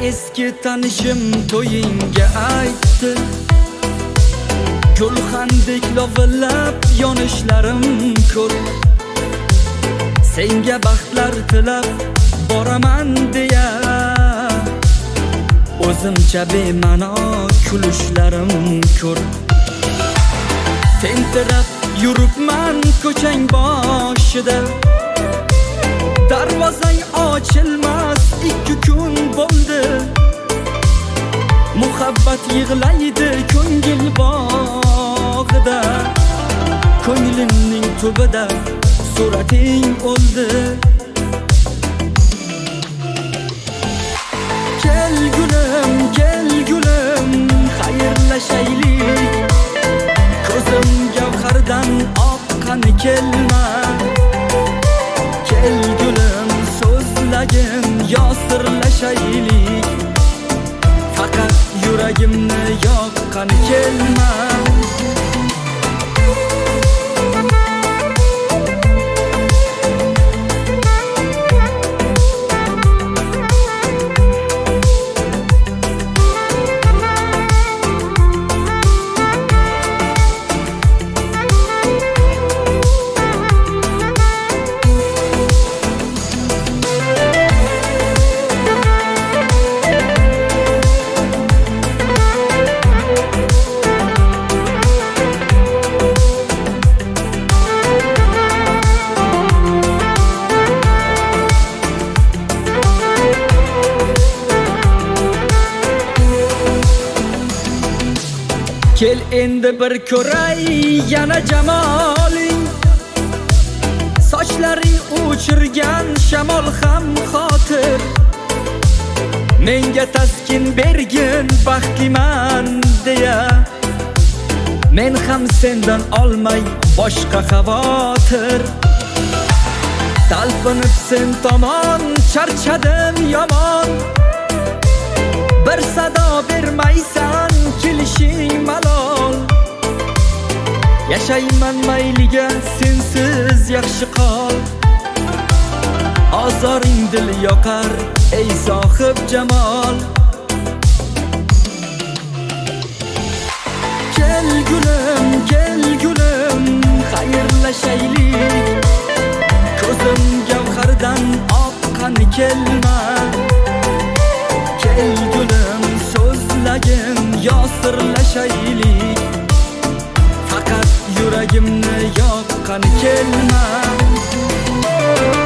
eski tanishim to'yingga aytdi, gulxandek lovillab yonishlarim ko'p. Senga baxtlar tilab boraman deya, o'zimcha bema'no kulishlarim ko'p. Tentirab yuribman ko'chang boshida, darvozang ochilmas 2 kun bo'ldi. Muhabbat yig'laydi ko'ngil bog'ida, ko'nglimning tubida surating o'ldi. Kel gulim, xayrlashaylik. Ko'zim gavhardan oqqani kelma. Kel gulim, so'zlagin yosirlashaylik. Faqat yuragimni yoqqani kelma. Kel endi bir ko'ray yana jamoling. Sochlaring uchirgan shamol ham xotir. Menga taskin bergin baxtiman deya, men ham sendan olmay boshqa xavotir. Talpinib sen tomon charchadim yomon. Bir sado bermaysan kelishing malol. Yashayman mayliga sensiz yaxshi qol. Ozoring dil yoqar ey sohib jamol. Kel gulim, xayrlashaylik. Ko'zim gavhardan oqqani kelma. Kel gulim, so'zlagin yosirlashaylik. Faqat yuragimni yoqqani kelma.